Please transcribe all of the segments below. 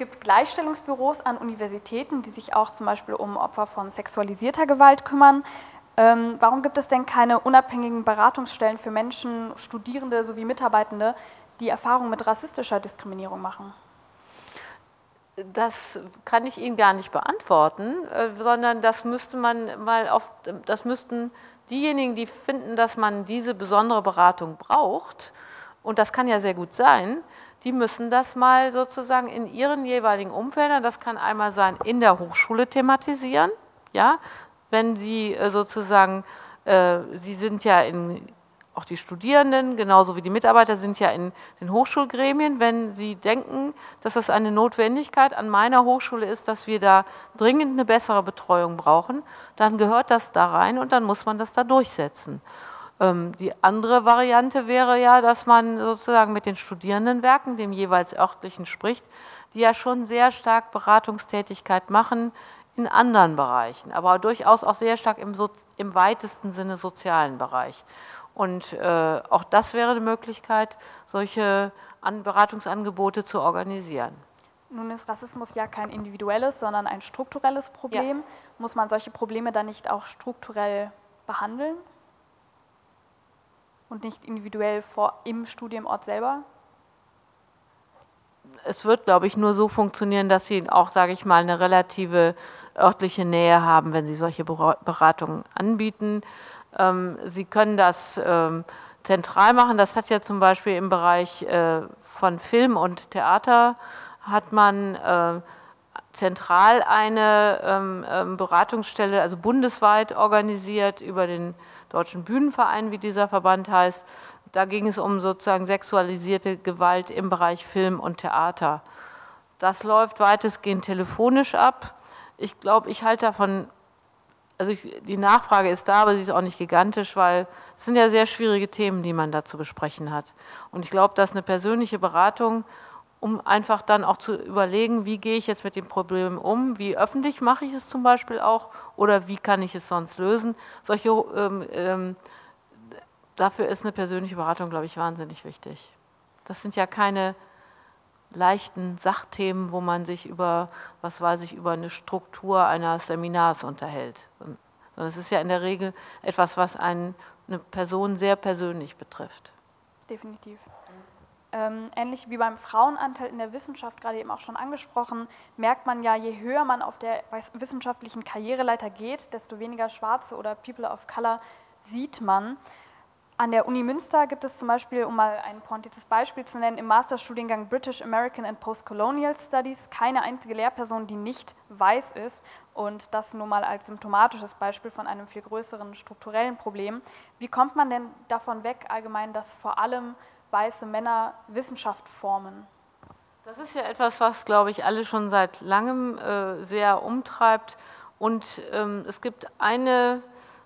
gibt Gleichstellungsbüros an Universitäten, die sich auch zum Beispiel um Opfer von sexualisierter Gewalt kümmern. Warum gibt es denn keine unabhängigen Beratungsstellen für Menschen, Studierende sowie Mitarbeitende, die Erfahrungen mit rassistischer Diskriminierung machen? Das kann ich Ihnen gar nicht beantworten, sondern das müssten diejenigen, die finden, dass man diese besondere Beratung braucht, und das kann ja sehr gut sein, die müssen das mal sozusagen in ihren jeweiligen Umfeldern, das kann einmal sein, in der Hochschule thematisieren, ja, wenn Sie sozusagen, Sie sind ja auch die Studierenden, genauso wie die Mitarbeiter sind ja in den Hochschulgremien, wenn Sie denken, dass das eine Notwendigkeit an meiner Hochschule ist, dass wir da dringend eine bessere Betreuung brauchen, dann gehört das da rein und dann muss man das da durchsetzen. Die andere Variante wäre ja, dass man sozusagen mit den Studierendenwerken, dem jeweils örtlichen, spricht, die ja schon sehr stark Beratungstätigkeit machen in anderen Bereichen, aber durchaus auch sehr stark im weitesten Sinne sozialen Bereich. Und auch das wäre eine Möglichkeit, solche Beratungsangebote zu organisieren. Nun ist Rassismus ja kein individuelles, sondern ein strukturelles Problem. Ja. Muss man solche Probleme dann nicht auch strukturell behandeln und nicht individuell im Studienort selber? Es wird, glaube ich, nur so funktionieren, dass Sie auch, sage ich mal, eine relative örtliche Nähe haben, wenn Sie solche Beratungen anbieten. Sie können das zentral machen. Das hat ja zum Beispiel im Bereich von Film und Theater hat man zentral eine Beratungsstelle, also bundesweit organisiert über den Deutschen Bühnenverein, wie dieser Verband heißt. Da ging es um sozusagen sexualisierte Gewalt im Bereich Film und Theater. Das läuft weitestgehend telefonisch ab. Ich glaube, ich halte davon, also die Nachfrage ist da, aber sie ist auch nicht gigantisch, weil es sind ja sehr schwierige Themen, die man da zu besprechen hat. Und ich glaube, dass eine persönliche Beratung, um einfach dann auch zu überlegen, wie gehe ich jetzt mit dem Problem um, wie öffentlich mache ich es zum Beispiel auch oder wie kann ich es sonst lösen. Dafür ist eine persönliche Beratung, glaube ich, wahnsinnig wichtig. Das sind ja keine leichten Sachthemen, wo man sich über eine Struktur eines Seminars unterhält. Sondern es ist ja in der Regel etwas, was eine Person sehr persönlich betrifft. Definitiv. Ähnlich wie beim Frauenanteil in der Wissenschaft, gerade eben auch schon angesprochen, merkt man ja, je höher man auf der wissenschaftlichen Karriereleiter geht, desto weniger Schwarze oder People of Color sieht man. An der Uni Münster gibt es zum Beispiel, um mal ein pointiertes Beispiel zu nennen, im Masterstudiengang British American and Postcolonial Studies keine einzige Lehrperson, die nicht weiß ist. Und das nur mal als symptomatisches Beispiel von einem viel größeren strukturellen Problem. Wie kommt man denn davon weg, allgemein, dass vor allem weiße Männer Wissenschaft formen? Das ist ja etwas, was, glaube ich, alle schon seit langem sehr umtreibt. Und es gibt einen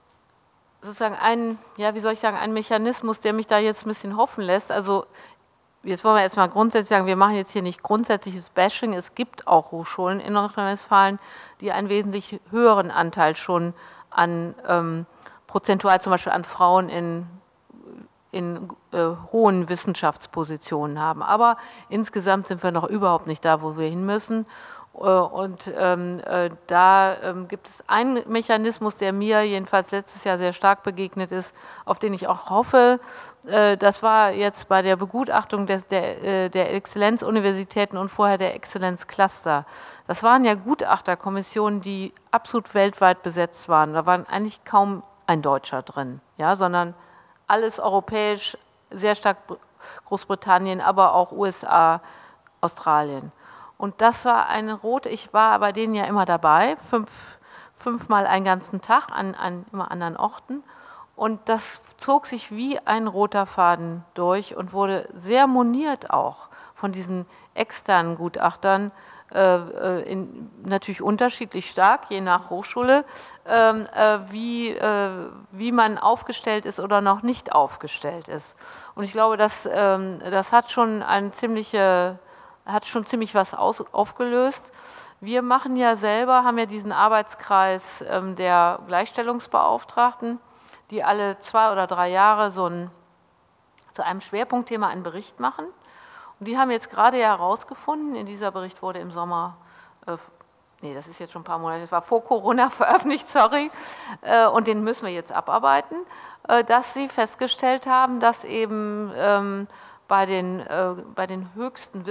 Mechanismus, der mich da jetzt ein bisschen hoffen lässt. Also jetzt wollen wir erstmal grundsätzlich sagen, wir machen jetzt hier nicht grundsätzliches Bashing. Es gibt auch Hochschulen in Nordrhein-Westfalen, die einen wesentlich höheren Anteil schon an prozentual zum Beispiel an Frauen in hohen Wissenschaftspositionen haben. Aber insgesamt sind wir noch überhaupt nicht da, wo wir hin müssen. Und da gibt es einen Mechanismus, der mir jedenfalls letztes Jahr sehr stark begegnet ist, auf den ich auch hoffe. Das war jetzt bei der Begutachtung der Exzellenzuniversitäten und vorher der Exzellenzcluster. Das waren ja Gutachterkommissionen, die absolut weltweit besetzt waren. Da war eigentlich kaum ein Deutscher drin, ja, sondern alles europäisch, sehr stark Großbritannien, aber auch USA, Australien. Und das war eine rote, ich war bei denen ja immer dabei, fünfmal einen ganzen Tag an immer anderen Orten. Und das zog sich wie ein roter Faden durch und wurde sehr moniert auch von diesen externen Gutachtern, natürlich unterschiedlich stark, je nach Hochschule, wie man aufgestellt ist oder noch nicht aufgestellt ist. Und ich glaube, das hat schon ziemlich was aufgelöst. Wir machen ja selber, haben ja diesen Arbeitskreis der Gleichstellungsbeauftragten, die alle 2 oder 3 Jahre zu einem Schwerpunktthema einen Bericht machen. Die haben jetzt gerade ja herausgefunden, in dieser Bericht wurde im Sommer, das ist jetzt schon ein paar Monate, das war vor Corona veröffentlicht, sorry, und den müssen wir jetzt abarbeiten, dass sie festgestellt haben, dass eben bei den höchsten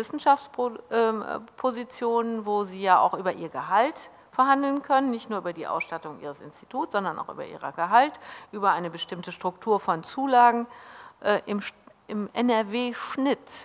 Wissenschaftspositionen, wo sie ja auch über ihr Gehalt verhandeln können, nicht nur über die Ausstattung ihres Instituts, sondern auch über ihr Gehalt, über eine bestimmte Struktur von Zulagen, im NRW-Schnitt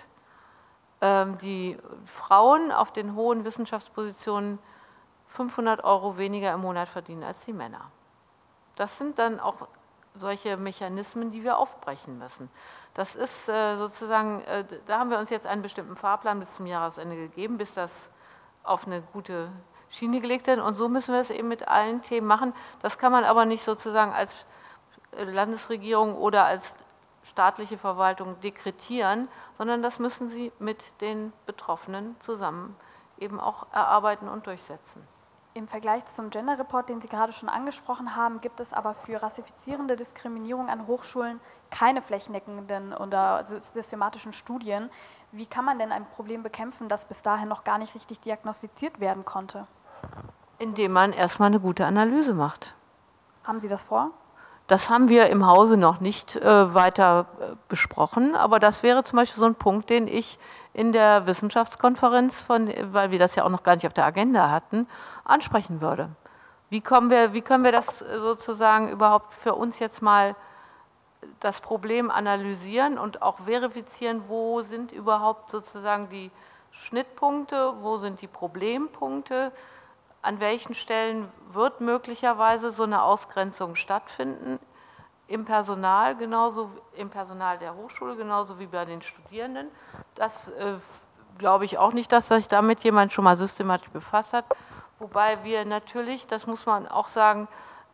die Frauen auf den hohen Wissenschaftspositionen 500 € weniger im Monat verdienen als die Männer. Das sind dann auch solche Mechanismen, die wir aufbrechen müssen. Das ist sozusagen, da haben wir uns jetzt einen bestimmten Fahrplan bis zum Jahresende gegeben, bis das auf eine gute Schiene gelegt wird. Und so müssen wir es eben mit allen Themen machen. Das kann man aber nicht sozusagen als Landesregierung oder als staatliche Verwaltung dekretieren, sondern das müssen sie mit den Betroffenen zusammen eben auch erarbeiten und durchsetzen. Im Vergleich zum Gender Report, den Sie gerade schon angesprochen haben, gibt es aber für rassifizierende Diskriminierung an Hochschulen keine flächendeckenden oder systematischen Studien. Wie kann man denn ein Problem bekämpfen, das bis dahin noch gar nicht richtig diagnostiziert werden konnte? Indem man erstmal eine gute Analyse macht. Haben Sie das vor? Das haben wir im Hause noch nicht weiter besprochen, aber das wäre zum Beispiel so ein Punkt, den ich in der Wissenschaftskonferenz, weil wir das ja auch noch gar nicht auf der Agenda hatten, ansprechen würde. Wie können wir das sozusagen überhaupt für uns jetzt mal das Problem analysieren und auch verifizieren, wo sind überhaupt sozusagen die Schnittpunkte, wo sind die Problempunkte, an welchen Stellen wird möglicherweise so eine Ausgrenzung stattfinden, im Personal, genauso im Personal der Hochschule, genauso wie bei den Studierenden. Das glaube ich auch nicht, dass sich damit jemand schon mal systematisch befasst hat. Wobei wir natürlich, das muss man auch sagen,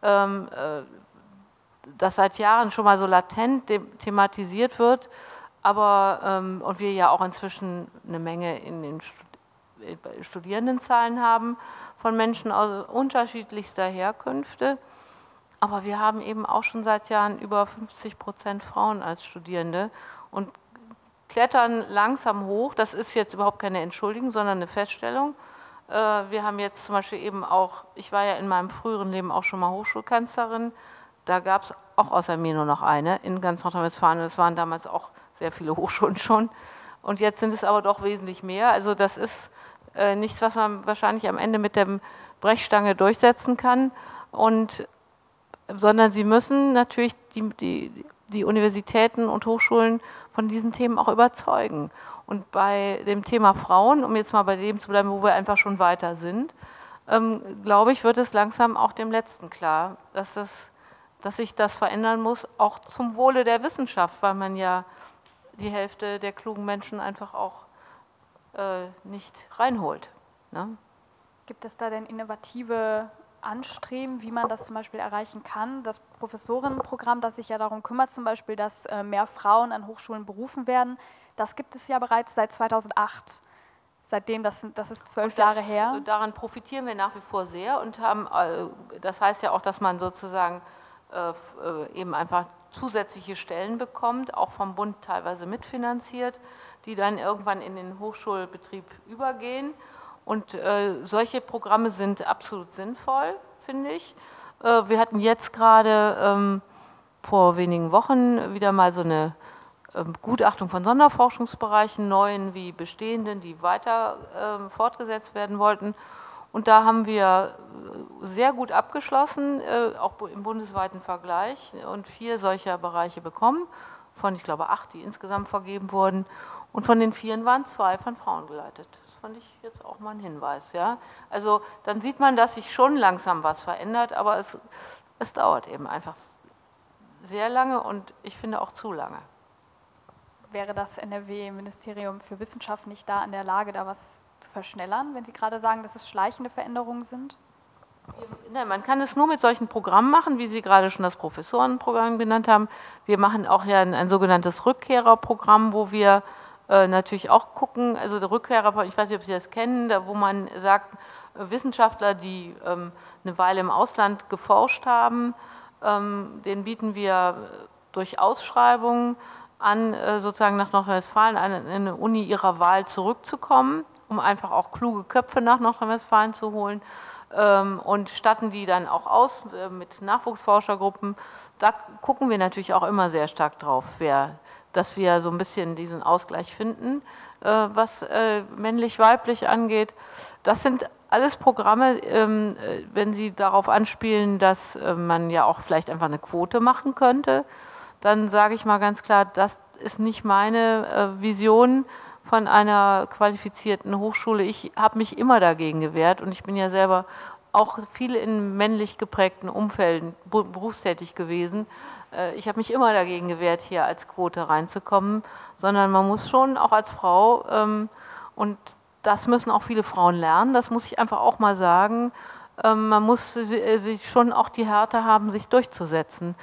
das seit Jahren schon mal so latent thematisiert wird, aber und wir ja auch inzwischen eine Menge in den Studierendenzahlen haben von Menschen aus unterschiedlichster Herkünfte. Aber wir haben eben auch schon seit Jahren über 50% Frauen als Studierende und klettern langsam hoch. Das ist jetzt überhaupt keine Entschuldigung, sondern eine Feststellung. Wir haben jetzt zum Beispiel eben auch, ich war ja in meinem früheren Leben auch schon mal Hochschulkanzlerin, da gab es auch außer mir nur noch eine in ganz Nordrhein-Westfalen. Das waren damals auch sehr viele Hochschulen schon. Und jetzt sind es aber doch wesentlich mehr. Also das ist nichts, was man wahrscheinlich am Ende mit der Brechstange durchsetzen kann. Sondern sie müssen natürlich die Universitäten und Hochschulen von diesen Themen auch überzeugen. Und bei dem Thema Frauen, um jetzt mal bei dem zu bleiben, wo wir einfach schon weiter sind, glaube ich, wird es langsam auch dem Letzten klar, dass sich das verändern muss, auch zum Wohle der Wissenschaft, weil man ja die Hälfte der klugen Menschen einfach auch nicht reinholt. Ne? Gibt es da denn innovative Anstreben, wie man das zum Beispiel erreichen kann? Das Professorinnenprogramm, das sich ja darum kümmert, zum Beispiel, dass mehr Frauen an Hochschulen berufen werden, das gibt es ja bereits seit 2008. Seitdem, das ist 12 Jahre her. Daran profitieren wir nach wie vor sehr und haben, das heißt ja auch, dass man sozusagen eben einfach zusätzliche Stellen bekommt, auch vom Bund teilweise mitfinanziert, die dann irgendwann in den Hochschulbetrieb übergehen. Und solche Programme sind absolut sinnvoll, finde ich. Wir hatten jetzt gerade vor wenigen Wochen wieder mal so eine Gutachtung von Sonderforschungsbereichen, neuen wie bestehenden, die weiter fortgesetzt werden wollten. Und da haben wir sehr gut abgeschlossen, auch im bundesweiten Vergleich, und 4 solcher Bereiche bekommen, von, ich glaube, 8, die insgesamt vergeben wurden. Und von den 4 waren 2 von Frauen geleitet. Das fand ich jetzt auch mal ein Hinweis. Ja? Also dann sieht man, dass sich schon langsam was verändert, aber es dauert eben einfach sehr lange und ich finde auch zu lange. Wäre das NRW-Ministerium für Wissenschaft nicht da in der Lage, da was zu verschnellern, wenn Sie gerade sagen, dass es schleichende Veränderungen sind? Nein, man kann es nur mit solchen Programmen machen, wie Sie gerade schon das Professorenprogramm genannt haben. Wir machen auch ja ein sogenanntes Rückkehrerprogramm, wo wir natürlich auch gucken, also der Rückkehrer, ich weiß nicht, ob Sie das kennen, da, wo man sagt, Wissenschaftler, die eine Weile im Ausland geforscht haben, denen bieten wir durch Ausschreibungen an, sozusagen nach Nordrhein-Westfalen an eine Uni ihrer Wahl zurückzukommen, um einfach auch kluge Köpfe nach Nordrhein-Westfalen zu holen, und statten die dann auch aus mit Nachwuchsforschergruppen. Da gucken wir natürlich auch immer sehr stark drauf, dass wir so ein bisschen diesen Ausgleich finden, was männlich-weiblich angeht. Das sind alles Programme, wenn Sie darauf anspielen, dass man ja auch vielleicht einfach eine Quote machen könnte, dann sage ich mal ganz klar, das ist nicht meine Vision von einer qualifizierten Hochschule. Ich habe mich immer dagegen gewehrt und ich bin ja selber auch viel in männlich geprägten Umfelden berufstätig gewesen. Ich habe mich immer dagegen gewehrt, hier als Quote reinzukommen, sondern man muss schon auch als Frau, und das müssen auch viele Frauen lernen, das muss ich einfach auch mal sagen, man muss sich schon auch die Härte haben, sich durchzusetzen.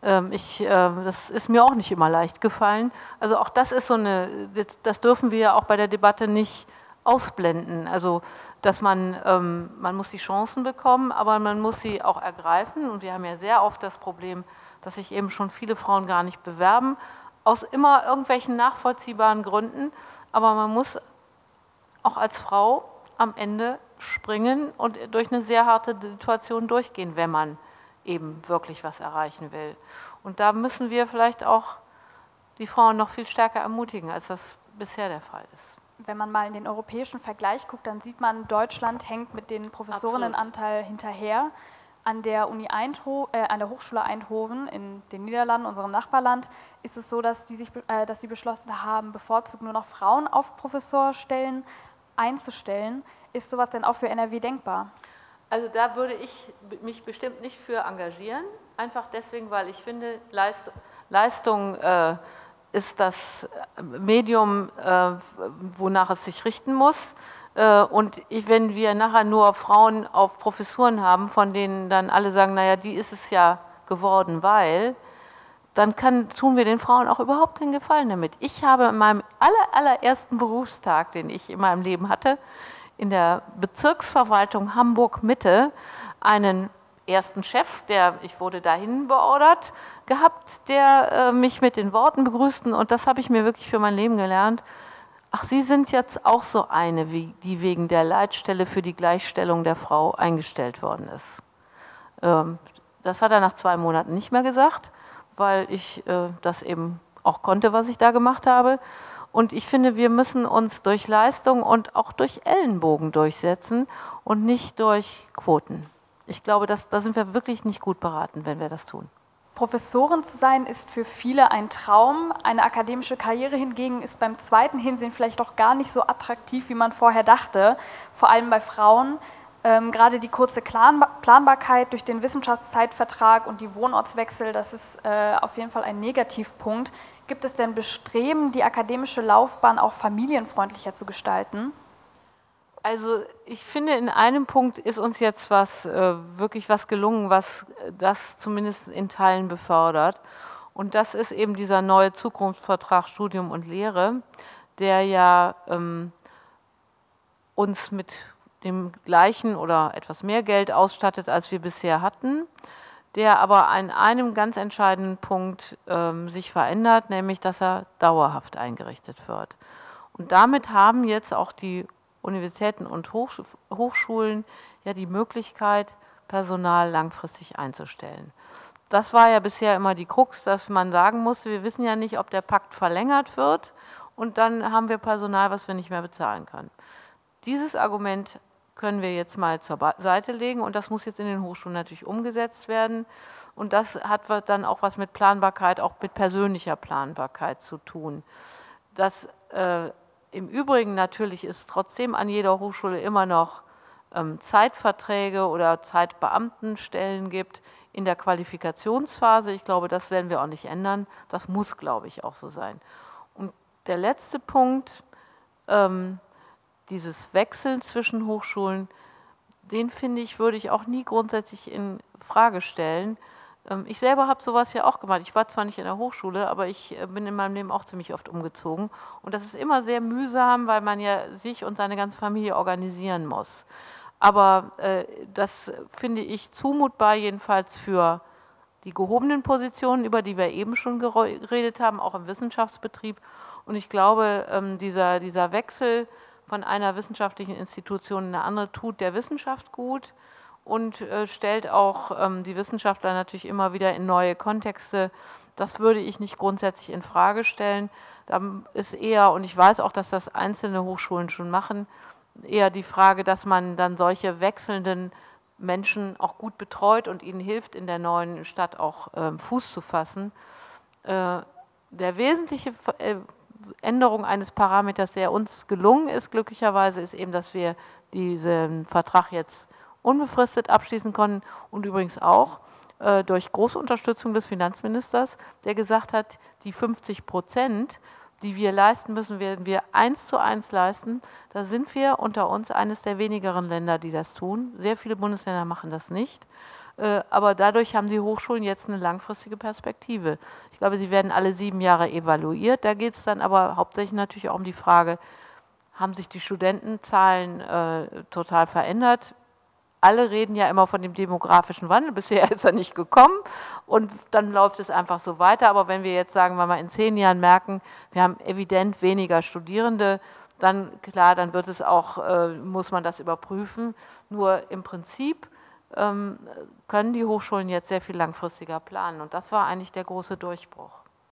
Das ist mir auch nicht immer leicht gefallen. Also auch das ist das dürfen wir ja auch bei der Debatte nicht ausblenden. Also dass man muss die Chancen bekommen, aber man muss sie auch ergreifen. Und wir haben ja sehr oft das Problem, dass sich eben schon viele Frauen gar nicht bewerben, aus immer irgendwelchen nachvollziehbaren Gründen. Aber man muss auch als Frau am Ende springen und durch eine sehr harte Situation durchgehen, wenn man eben wirklich was erreichen will. Und da müssen wir vielleicht auch die Frauen noch viel stärker ermutigen, als das bisher der Fall ist. Wenn man mal in den europäischen Vergleich guckt, dann sieht man, Deutschland hängt mit dem Professorinnenanteil hinterher. An der an der Hochschule Eindhoven in den Niederlanden, unserem Nachbarland, ist es so, dass sie beschlossen haben, bevorzugt nur noch Frauen auf Professorstellen einzustellen. Ist sowas denn auch für NRW denkbar? Also da würde ich mich bestimmt nicht für engagieren, einfach deswegen, weil ich finde, Leistung ist das Medium, wonach es sich richten muss. Und wenn wir nachher nur Frauen auf Professuren haben, von denen dann alle sagen, naja, die ist es ja geworden, weil, dann tun wir den Frauen auch überhaupt keinen Gefallen damit. Ich habe in meinem allerersten Berufstag, den ich in meinem Leben hatte, in der Bezirksverwaltung Hamburg-Mitte einen ersten Chef, ich wurde dahin beordert, gehabt, der mich mit den Worten begrüßte, und das habe ich mir wirklich für mein Leben gelernt. Ach, Sie sind jetzt auch so eine, die wegen der Leitstelle für die Gleichstellung der Frau eingestellt worden ist. Das hat er nach 2 Monaten nicht mehr gesagt, weil ich das eben auch konnte, was ich da gemacht habe. Und ich finde, wir müssen uns durch Leistung und auch durch Ellenbogen durchsetzen und nicht durch Quoten. Ich glaube, da sind wir wirklich nicht gut beraten, wenn wir das tun. Professorin zu sein ist für viele ein Traum. Eine akademische Karriere hingegen ist beim zweiten Hinsehen vielleicht doch gar nicht so attraktiv, wie man vorher dachte. Vor allem bei Frauen. Gerade die kurze Planbarkeit durch den Wissenschaftszeitvertrag und die Wohnortswechsel, das ist auf jeden Fall ein Negativpunkt. Gibt es denn Bestreben, die akademische Laufbahn auch familienfreundlicher zu gestalten? Also ich finde, in einem Punkt ist uns jetzt wirklich was gelungen, was das zumindest in Teilen befördert. Und das ist eben dieser neue Zukunftsvertrag Studium und Lehre, der ja uns mit dem gleichen oder etwas mehr Geld ausstattet, als wir bisher hatten, der aber an einem ganz entscheidenden Punkt sich verändert, nämlich dass er dauerhaft eingerichtet wird. Und damit haben jetzt auch die Universitäten und Hochschulen ja die Möglichkeit, Personal langfristig einzustellen. Das war ja bisher immer die Krux, dass man sagen musste, wir wissen ja nicht, ob der Pakt verlängert wird, und dann haben wir Personal, was wir nicht mehr bezahlen können. Dieses Argument können wir jetzt mal zur Seite legen, und das muss jetzt in den Hochschulen natürlich umgesetzt werden. Und das hat dann auch was mit Planbarkeit, auch mit persönlicher Planbarkeit zu tun. Im Übrigen natürlich ist trotzdem an jeder Hochschule immer noch Zeitverträge oder Zeitbeamtenstellen gibt in der Qualifikationsphase. Ich glaube, das werden wir auch nicht ändern. Das muss, glaube ich, auch so sein. Und der letzte Punkt, dieses Wechseln zwischen Hochschulen, den finde ich, würde ich auch nie grundsätzlich in Frage stellen. Ich selber habe sowas ja auch gemacht. Ich war zwar nicht in der Hochschule, aber ich bin in meinem Leben auch ziemlich oft umgezogen. Und das ist immer sehr mühsam, weil man ja sich und seine ganze Familie organisieren muss. Aber das finde ich zumutbar, jedenfalls für die gehobenen Positionen, über die wir eben schon geredet haben, auch im Wissenschaftsbetrieb. Und ich glaube, dieser Wechsel von einer wissenschaftlichen Institution in eine andere tut der Wissenschaft gut und stellt auch die Wissenschaftler natürlich immer wieder in neue Kontexte. Das würde ich nicht grundsätzlich in Frage stellen. Da ist eher, und ich weiß auch, dass das einzelne Hochschulen schon machen, eher die Frage, dass man dann solche wechselnden Menschen auch gut betreut und ihnen hilft, in der neuen Stadt auch Fuß zu fassen. Der wesentliche Änderung eines Parameters, der uns gelungen ist, glücklicherweise, ist eben, dass wir diesen Vertrag jetzt unbefristet abschließen konnten und übrigens auch durch große Unterstützung des Finanzministers, der gesagt hat, die 50%, die wir leisten müssen, werden wir 1:1 leisten. Da sind wir unter uns eines der wenigeren Länder, die das tun. Sehr viele Bundesländer machen das nicht. Aber dadurch haben die Hochschulen jetzt eine langfristige Perspektive. Ich glaube, sie werden alle 7 Jahre evaluiert. Da geht es dann aber hauptsächlich natürlich auch um die Frage, haben sich die Studentenzahlen total verändert? Alle reden ja immer von dem demografischen Wandel, bisher ist er nicht gekommen und dann läuft es einfach so weiter. Aber wenn wir jetzt sagen, wenn wir in 10 Jahren merken, wir haben evident weniger Studierende, dann klar, dann wird es auch, muss man das überprüfen. Nur im Prinzip können die Hochschulen jetzt sehr viel langfristiger planen und das war eigentlich der große Durchbruch.